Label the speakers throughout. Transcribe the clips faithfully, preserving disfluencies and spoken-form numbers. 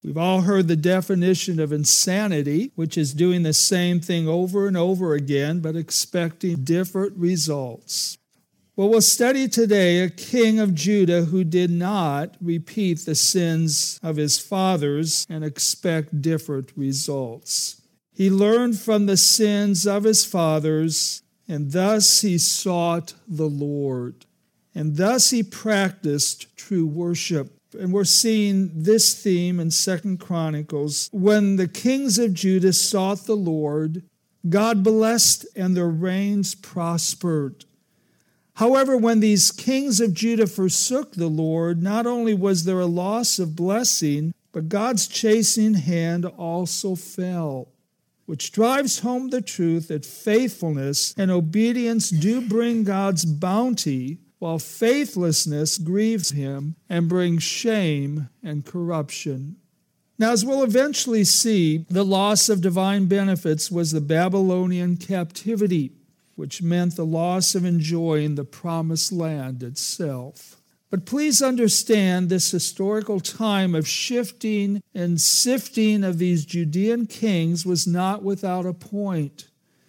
Speaker 1: We've all heard the definition of insanity, which is doing the same thing over and over again, but expecting different results. Well, we'll study today a king of Judah who did not repeat the sins of his fathers and expect different results. He learned from the sins of his fathers, and thus he sought the Lord. And thus he practiced true worship. And we're seeing this theme in Second Chronicles. When the kings of Judah sought the Lord, God blessed and their reigns prospered. However, when these kings of Judah forsook the Lord, not only was there a loss of blessing, but God's chastening hand also fell, which drives home the truth that faithfulness and obedience do bring God's bounty, while faithlessness grieves him and brings shame and corruption. Now, as we'll eventually see, the loss of divine benefits was the Babylonian captivity, which meant the loss of enjoying the promised land itself. But please understand this historical time of shifting and sifting of these Judean kings was not without a point.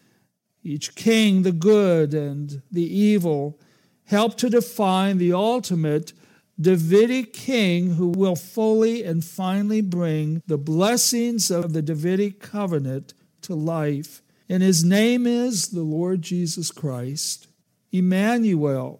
Speaker 1: Each king, the good and the evil, helped to define the ultimate Davidic king who will fully and finally bring the blessings of the Davidic covenant to life. And his name is the Lord Jesus Christ, Emmanuel,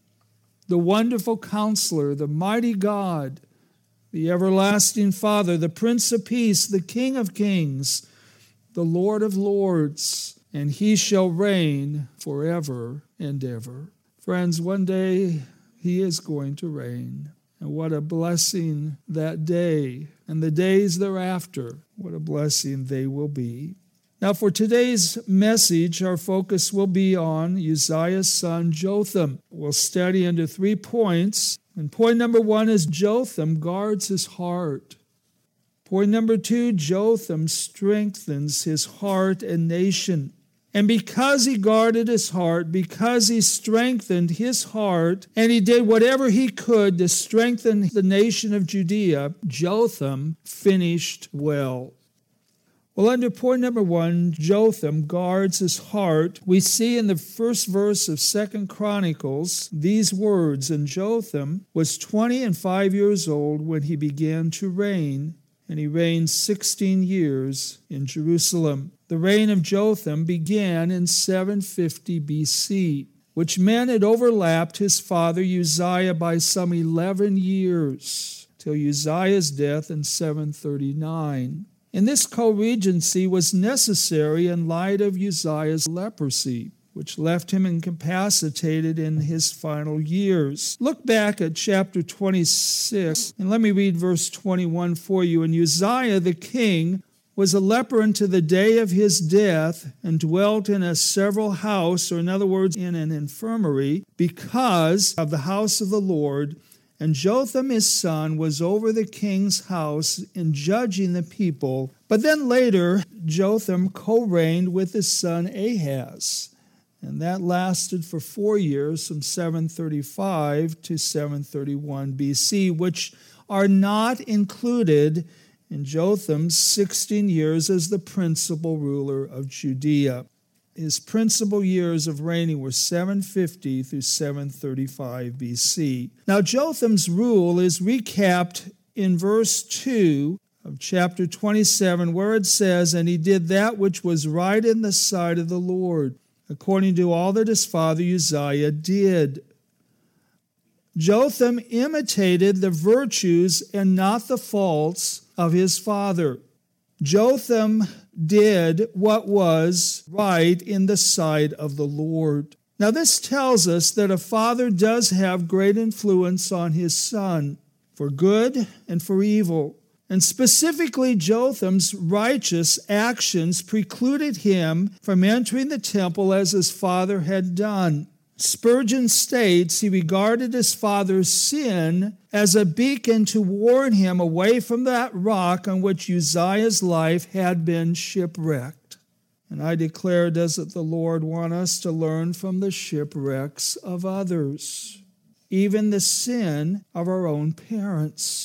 Speaker 1: the wonderful counselor, the mighty God, the everlasting Father, the Prince of Peace, the King of Kings, the Lord of Lords, and he shall reign forever and ever. Friends, one day he is going to reign. And what a blessing that day and the days thereafter, what a blessing they will be. Now, for today's message, our focus will be on Uzziah's son Jotham. We'll study under three points. And point number one is Jotham guards his heart. Point number two, Jotham strengthens his heart and nation. And because he guarded his heart, because he strengthened his heart, and he did whatever he could to strengthen the nation of Judea, Jotham finished well. Well, under point number one, Jotham guards his heart. We see in the first verse of Second Chronicles these words, and Jotham was twenty and five years old when he began to reign, and he reigned sixteen years in Jerusalem. The reign of Jotham began in seven fifty B C, which meant it overlapped his father Uzziah by some eleven years, till Uzziah's death in seven thirty-nine. And this co-regency was necessary in light of Uzziah's leprosy, which left him incapacitated in his final years. Look back at chapter twenty-six, and let me read verse twenty-one for you. And Uzziah the king was a leper unto the day of his death, and dwelt in a several house, or in other words, in an infirmary, because of the house of the Lord. And Jotham his son was over the king's house in judging the people. But then later, Jotham co-reigned with his son Ahaz. And that lasted for four years, from seven thirty-five to seven thirty-one B C, which are not included in Jotham's sixteen years as the principal ruler of Judea. His principal years of reigning were seven fifty through seven thirty-five B C. Now, Jotham's rule is recapped in verse two of chapter twenty-seven, where it says, And he did that which was right in the sight of the Lord, according to all that his father Uzziah did. Jotham imitated the virtues and not the faults of his father. Jotham did what was right in the sight of the Lord. Now, this tells us that a father does have great influence on his son, for good and for evil. And specifically, Jotham's righteous actions precluded him from entering the temple as his father had done. Spurgeon states he regarded his father's sin as a beacon to warn him away from that rock on which Uzziah's life had been shipwrecked. And I declare, doesn't the Lord want us to learn from the shipwrecks of others, even the sin of our own parents?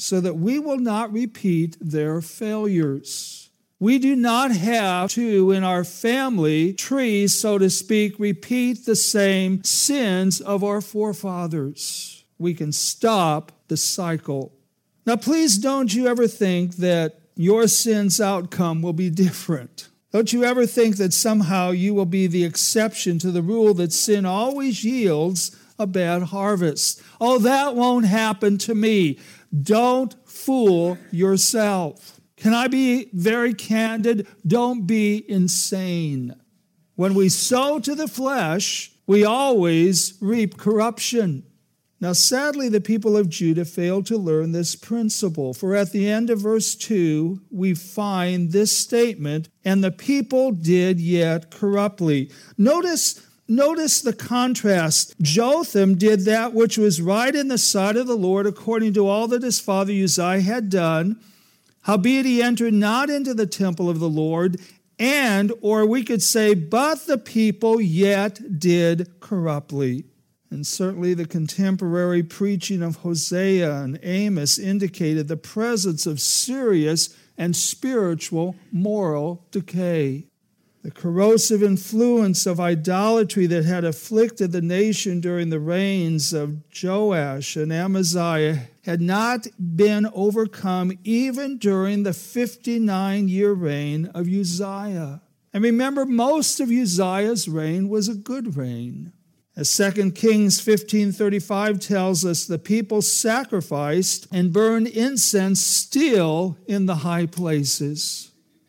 Speaker 1: so that we will not repeat their failures. We do not have to, in our family tree, so to speak, repeat the same sins of our forefathers. We can stop the cycle. Now, please don't you ever think that your sin's outcome will be different. Don't you ever think that somehow you will be the exception to the rule that sin always yields a bad harvest. Oh, that won't happen to me. Don't fool yourself. Can I be very candid? Don't be insane. When we sow to the flesh, we always reap corruption. Now, sadly, the people of Judah failed to learn this principle, for at the end of verse two, we find this statement, and the people did yet corruptly. Notice, notice the contrast. Jotham did that which was right in the sight of the Lord, according to all that his father Uzziah had done. Howbeit he entered not into the temple of the Lord, and, or we could say, but the people yet did corruptly. And certainly the contemporary preaching of Hosea and Amos indicated the presence of serious and spiritual moral decay. The corrosive influence of idolatry that had afflicted the nation during the reigns of Joash and Amaziah had not been overcome even during the fifty-nine-year reign of Uzziah. And remember, most of Uzziah's reign was a good reign. As Second Kings fifteen thirty-five tells us, the people sacrificed and burned incense still in the high places.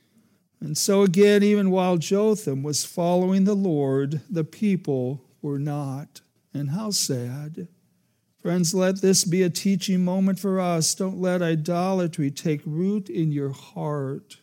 Speaker 1: And so again, even while Jotham was following the Lord, the people were not. And how sad. Friends, let this be a teaching moment for us. Don't let idolatry take root in your heart.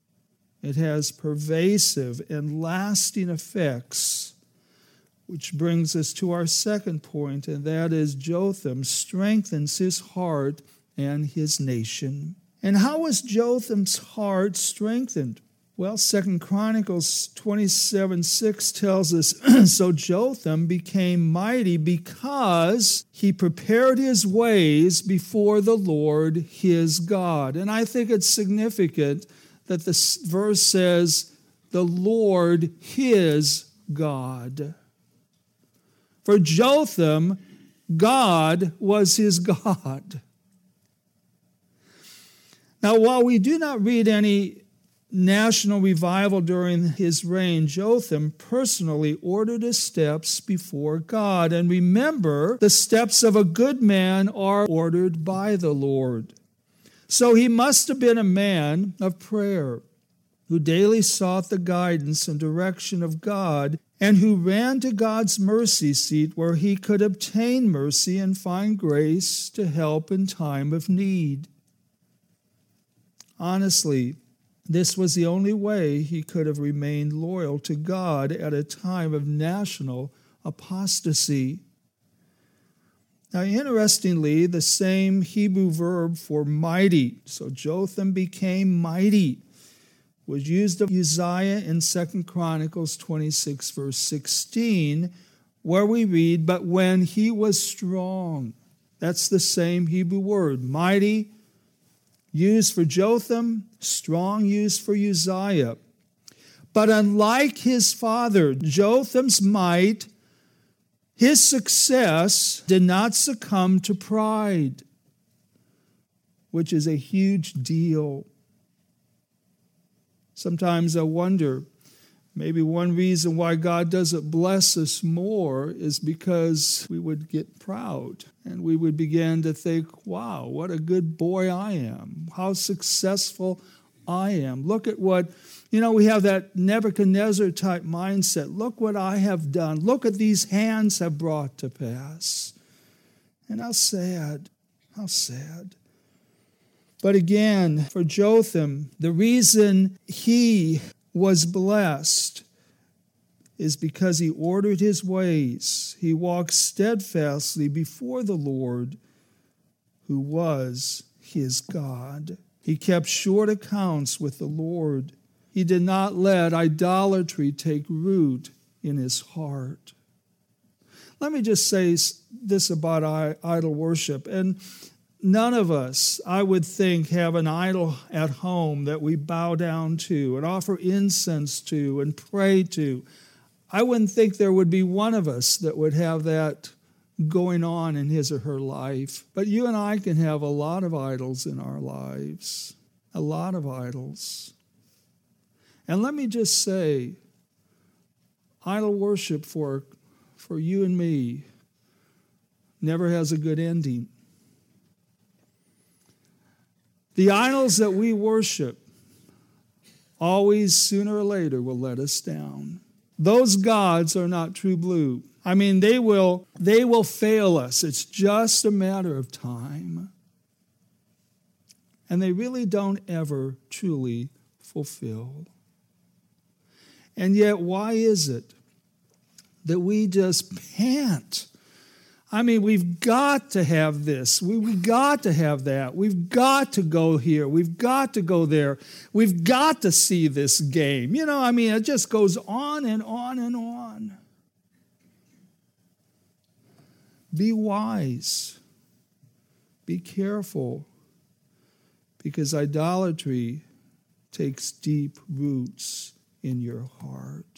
Speaker 1: It has pervasive and lasting effects. Which brings us to our second point, and that is Jotham strengthens his heart and his nation. And how was Jotham's heart strengthened? Well, Second Chronicles twenty-seven six tells us, so Jotham became mighty because he prepared his ways before the Lord his God. And I think it's significant that this verse says, the Lord his God. For Jotham, God was his God. Now, while we do not read any national revival during his reign, Jotham personally ordered his steps before God. And remember, the steps of a good man are ordered by the Lord. So he must have been a man of prayer, who daily sought the guidance and direction of God, and who ran to God's mercy seat where he could obtain mercy and find grace to help in time of need. Honestly, this was the only way he could have remained loyal to God at a time of national apostasy. Now, interestingly, the same Hebrew verb for mighty, so Jotham became mighty, was used of Uzziah in Second Chronicles twenty-six, verse sixteen, where we read, but when he was strong. That's the same Hebrew word, mighty, used for Jotham, strong used for Uzziah. But unlike his father, Jotham's might, his success did not succumb to pride, which is a huge deal. Sometimes I wonder, maybe one reason why God doesn't bless us more is because we would get proud and we would begin to think, wow, what a good boy I am, how successful I am. Look at what, you know, we have that Nebuchadnezzar type mindset. Look what I have done. Look at these hands have brought to pass. And how sad, how sad. But again, for Jotham, the reason he was blessed is because he ordered his ways. He walked steadfastly before the Lord, who was his God. He kept short accounts with the Lord. He did not let idolatry take root in his heart. Let me just say this about idol worship. And none of us, I would think, have an idol at home that we bow down to and offer incense to and pray to. I wouldn't think there would be one of us that would have that going on in his or her life. But you and I can have a lot of idols in our lives, a lot of idols. And let me just say, idol worship for, for you and me never has a good ending. The idols that we worship always, sooner or later, will let us down. Those gods are not true blue. I mean, they will, they will fail us. It's just a matter of time. And they really don't ever truly fulfill. And yet, why is it that we just pant? I mean, we've got to have this. We've got to have that. We've got to go here. We've got to go there. We've got to see this game. You know, I mean, it just goes on and on and on. Be wise. Be careful. Because idolatry takes deep roots in your heart.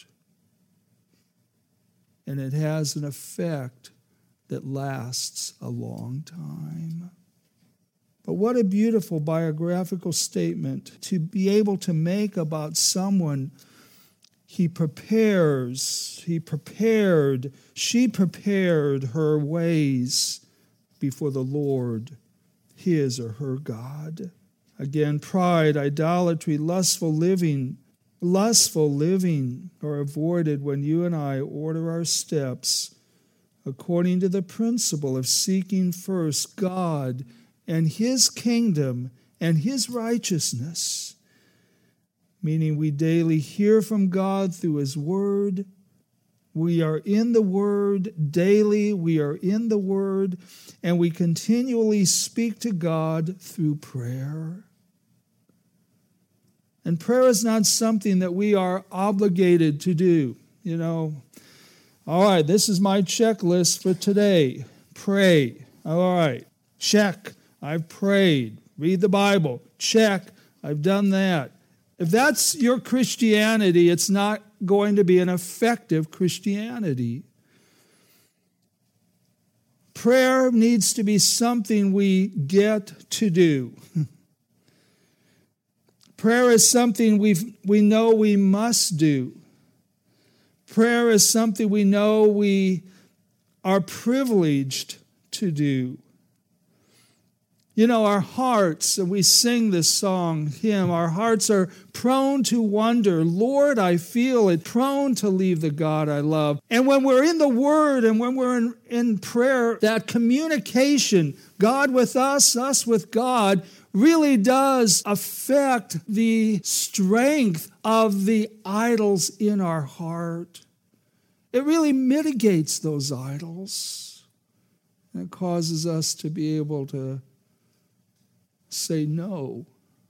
Speaker 1: And it has an effect that lasts a long time. But what a beautiful biographical statement to be able to make about someone. He prepares, he prepared, she prepared her ways before the Lord, his or her God. Again, pride, idolatry, lustful living, lustful living are avoided when you and I order our steps according to the principle of seeking first God and his kingdom and his righteousness, meaning we daily hear from God through his word. We are in the word daily. We are in the word, and we continually speak to God through prayer. And prayer is not something that we are obligated to do. You know, all right, this is my checklist for today. Pray. All right, check. I've prayed. Read the Bible. Check. I've done that. If that's your Christianity, it's not going to be an effective Christianity. Prayer needs to be something we get to do. Prayer is something we we know we must do. Prayer is something we know we are privileged to do. You know, our hearts, and we sing this song, hymn, our hearts are prone to wonder. Lord, I feel it, prone to leave the God I love. And when we're in the Word and when we're in, in prayer, that communication, God with us, us with God, really does affect the strength of the idols in our heart. It really mitigates those idols. And it causes us to be able to say no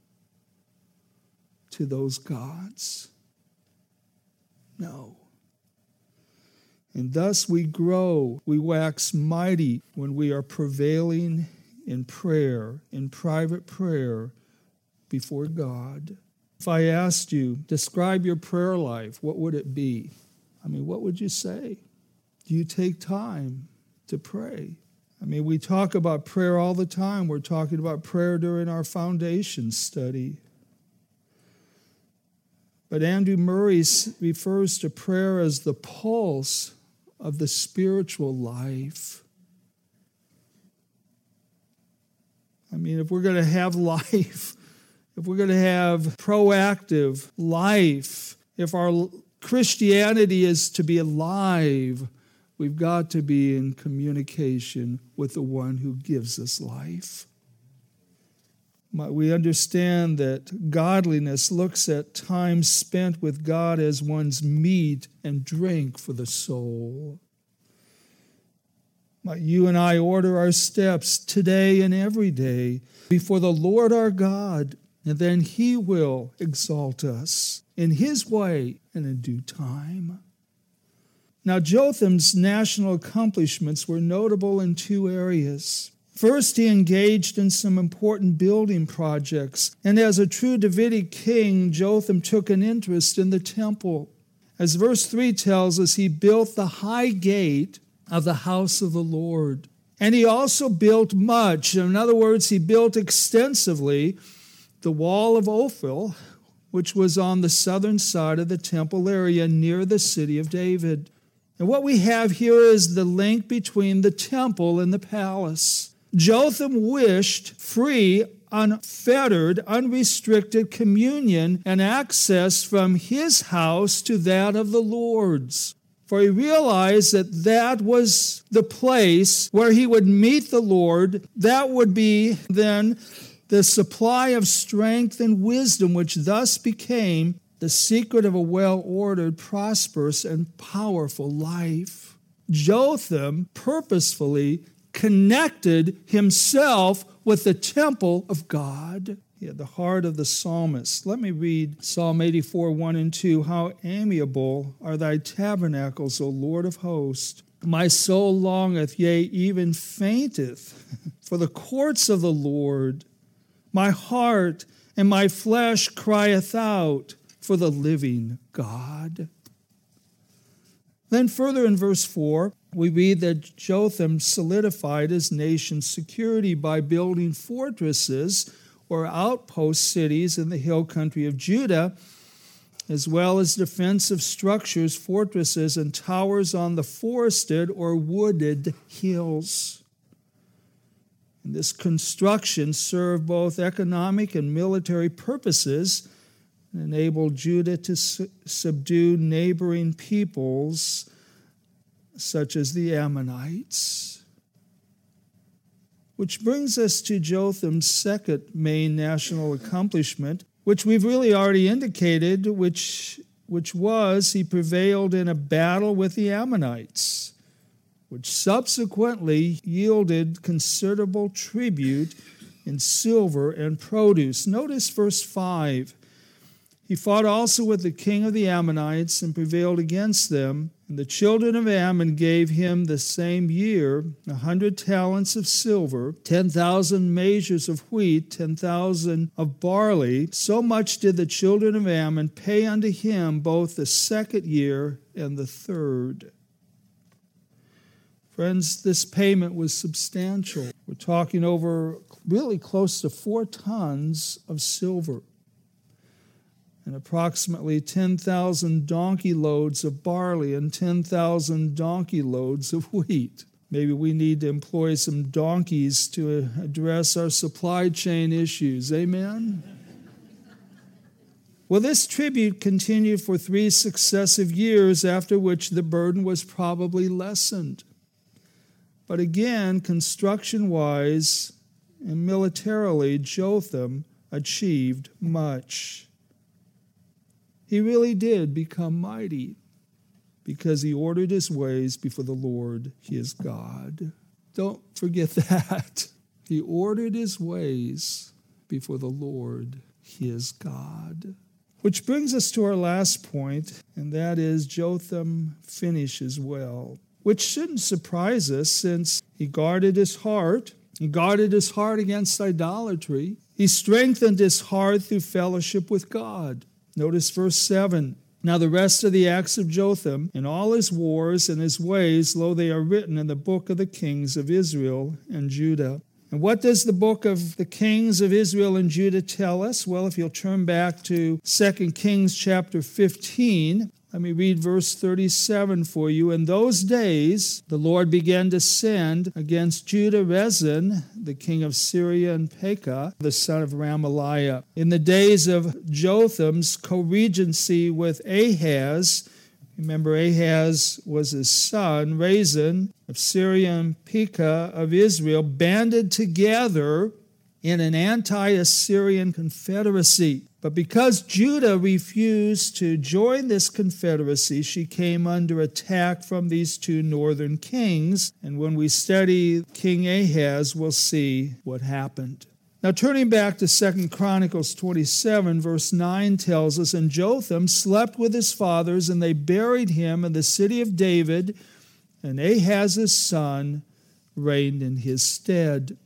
Speaker 1: to those gods. No. And thus we grow, we wax mighty when we are prevailing in prayer, in private prayer before God. If I asked you, describe your prayer life, what would it be? I mean, what would you say? Do you take time to pray? I mean, we talk about prayer all the time. We're talking about prayer during our foundation study. But Andrew Murray refers to prayer as the pulse of the spiritual life. I mean, if we're going to have life, if we're going to have proactive life, if our Christianity is to be alive, we've got to be in communication with the one who gives us life. We understand that godliness looks at time spent with God as one's meat and drink for the soul. You and I order our steps today and every day before the Lord our God, and then He will exalt us in His way and in due time. Now, Jotham's national accomplishments were notable in two areas. First, he engaged in some important building projects, and as a true Davidic king, Jotham took an interest in the temple. As verse three tells us, he built the high gate of the house of the Lord. And he also built much. In other words, he built extensively the wall of Ophel, which was on the southern side of the temple area near the city of David. And what we have here is the link between the temple and the palace. Jotham wished free, unfettered, unrestricted communion and access from his house to that of the Lord's. For he realized that that was the place where he would meet the Lord. That would be then the supply of strength and wisdom, which thus became the secret of a well-ordered, prosperous, and powerful life. Jotham purposefully connected himself with the temple of God. He had the heart of the psalmist. Let me read Psalm eighty-four, one and two. How amiable are thy tabernacles, O Lord of hosts. My soul longeth, yea, even fainteth, for the courts of the Lord. My heart and my flesh crieth out for the living God. Then further in verse four, we read that Jotham solidified his nation's security by building fortresses or outpost cities in the hill country of Judah, as well as defensive structures, fortresses, and towers on the forested or wooded hills. And this construction served both economic and military purposes and enabled Judah to su- subdue neighboring peoples such as the Ammonites. Which brings us to Jotham's second main national accomplishment, which we've really already indicated, which, which was he prevailed in a battle with the Ammonites, which subsequently yielded considerable tribute in silver and produce. Notice verse five. He fought also with the king of the Ammonites and prevailed against them. And the children of Ammon gave him the same year a hundred talents of silver, ten thousand measures of wheat, ten thousand of barley. So much did the children of Ammon pay unto him both the second year and the third. Friends, this payment was substantial. We're talking over really close to four tons of silver and approximately ten thousand donkey loads of barley and ten thousand donkey loads of wheat. Maybe we need to employ some donkeys to address our supply chain issues. Amen? Well, this tribute continued for three successive years, after which the burden was probably lessened. But again, construction-wise and militarily, Jotham achieved much. He really did become mighty because he ordered his ways before the Lord, his God. Don't forget that. He ordered his ways before the Lord, his God. Which brings us to our last point, and that is Jotham finishes well, which shouldn't surprise us since he guarded his heart. He guarded his heart against idolatry. He strengthened his heart through fellowship with God. Notice verse seven. Now the rest of the acts of Jotham, and all his wars and his ways, lo, they are written in the book of the kings of Israel and Judah. And what does the book of the kings of Israel and Judah tell us? Well, if you'll turn back to Second Kings chapter fifteen, let me read verse thirty-seven for you. In those days, the Lord began to send against Judah Rezin, the king of Syria, and Pekah, the son of Ramaliah. In the days of Jotham's co-regency with Ahaz, remember Ahaz was his son, Rezin of Syria and Pekah of Israel, banded together in an anti-Assyrian confederacy. But because Judah refused to join this confederacy, she came under attack from these two northern kings. And when we study King Ahaz, we'll see what happened. Now, turning back to Second Chronicles twenty-seven, verse nine tells us, And Jotham slept with his fathers, and they buried him in the city of David, and Ahaz's son reigned in his stead.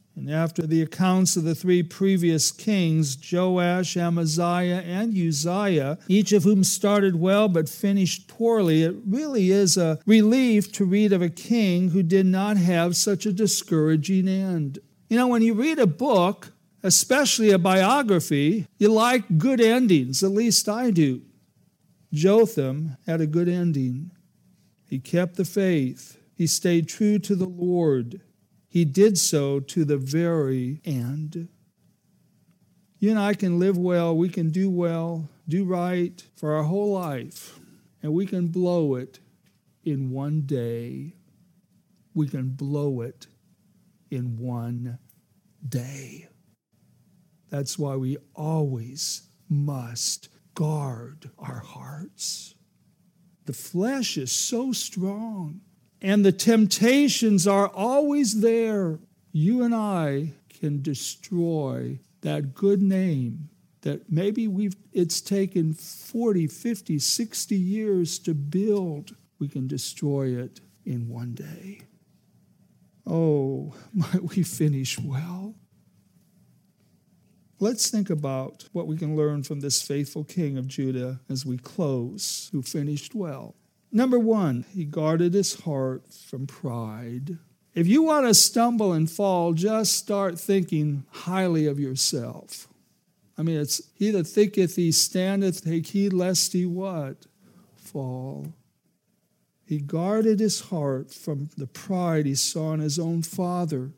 Speaker 1: And after the accounts of the three previous kings, Joash, Amaziah, and Uzziah, each of whom started well but finished poorly, it really is a relief to read of a king who did not have such a discouraging end. You know, when you read a book, especially a biography, you like good endings, at least I do. Jotham had a good ending. He kept the faith. He stayed true to the Lord. He did so to the very end. You and I can live well, we can do well, do right for our whole life, and we can blow it in one day. We can blow it in one day. That's why we always must guard our hearts. The flesh is so strong, and the temptations are always there. You and I can destroy that good name that maybe we've it's taken forty, fifty, sixty years to build. We can destroy it in one day. Oh, might we finish well? Let's think about what we can learn from this faithful king of Judah as we close, who finished well. Number one, he guarded his heart from pride. If you want to stumble and fall, just start thinking highly of yourself. I mean, it's he that thinketh he standeth, take heed lest he what? Fall. He guarded his heart from the pride he saw in his own father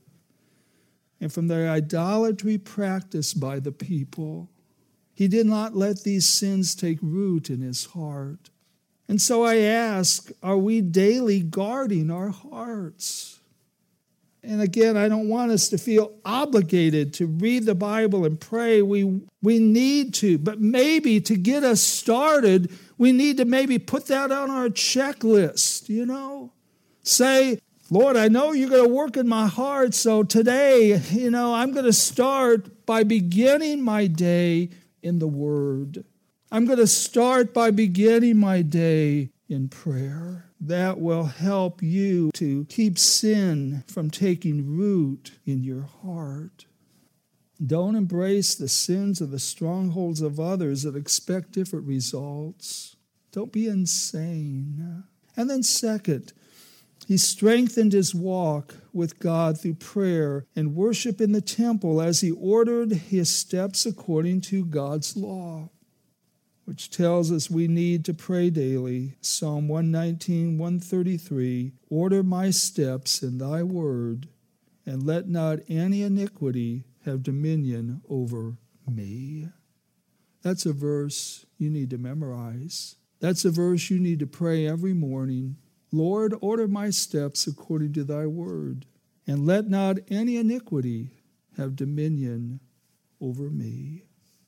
Speaker 1: and from the idolatry practiced by the people. He did not let these sins take root in his heart. And so I ask, are we daily guarding our hearts? And again, I don't want us to feel obligated to read the Bible and pray. We, we need to, but maybe to get us started, we need to maybe put that on our checklist, you know? Say, Lord, I know you're going to work in my heart, so today, you know, I'm going to start by beginning my day in the Word. I'm going to start by beginning my day in prayer. That will help you to keep sin from taking root in your heart. Don't embrace the sins of the strongholds of others that expect different results. Don't be insane. And then second, he strengthened his walk with God through prayer and worship in the temple as he ordered his steps according to God's law, which tells us we need to pray daily. Psalm one nineteen, one thirty-three, order my steps in thy word, and let not any iniquity have dominion over me. That's a verse you need to memorize. That's a verse you need to pray every morning. Lord, order my steps according to thy word, and let not any iniquity have dominion over me.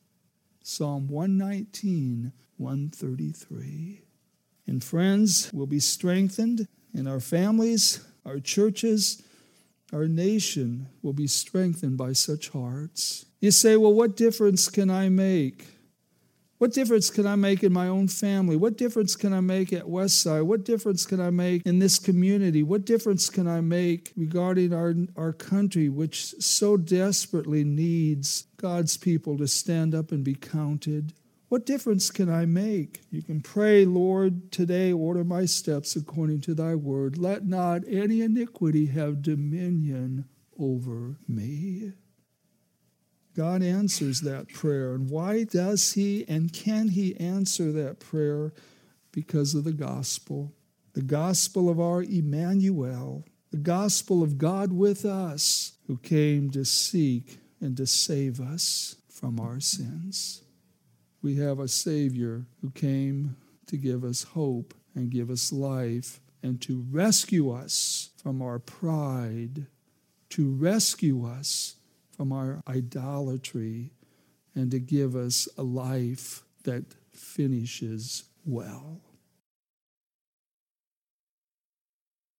Speaker 1: Psalm one nineteen, one thirty-three. And friends, we'll be strengthened, and our families, our churches, our nation will be strengthened by such hearts. You say, well, what difference can I make? What difference can I make in my own family? What difference can I make at Westside? What difference can I make in this community? What difference can I make regarding our, our country, which so desperately needs God's people to stand up and be counted? What difference can I make? You can pray, Lord, today order my steps according to thy word. Let not any iniquity have dominion over me. God answers that prayer. And why does he and can he answer that prayer? Because of the gospel. The gospel of our Emmanuel. The gospel of God with us, who came to seek and to save us from our sins. We have a Savior who came to give us hope and give us life and to rescue us from our pride, to rescue us from our idolatry, and to give us a life that finishes well.